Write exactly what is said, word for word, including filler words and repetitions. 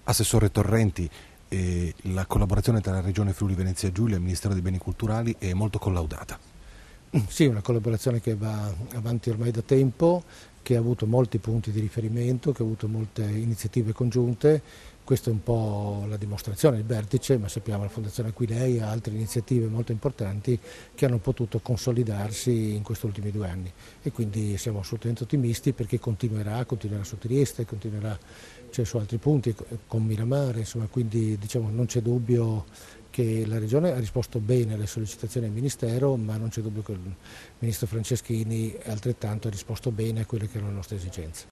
Assessore Torrenti, eh, la collaborazione tra la Regione Friuli Venezia Giulia e il Ministero dei Beni Culturali è molto collaudata. Sì, una collaborazione che va avanti ormai da tempo, che ha avuto molti punti di riferimento, che ha avuto molte iniziative congiunte. Questa è un po' la dimostrazione, il vertice, ma sappiamo la Fondazione Aquilei ha altre iniziative molto importanti che hanno potuto consolidarsi in questi ultimi due anni e quindi siamo assolutamente ottimisti perché continuerà, continuerà su Trieste, continuerà cioè, su altri punti, con Miramare, insomma, quindi diciamo, non c'è dubbio che la Regione ha risposto bene alle sollecitazioni del Ministero, ma non c'è dubbio che il Ministro Franceschini altrettanto ha risposto bene a quelle che erano le nostre esigenze.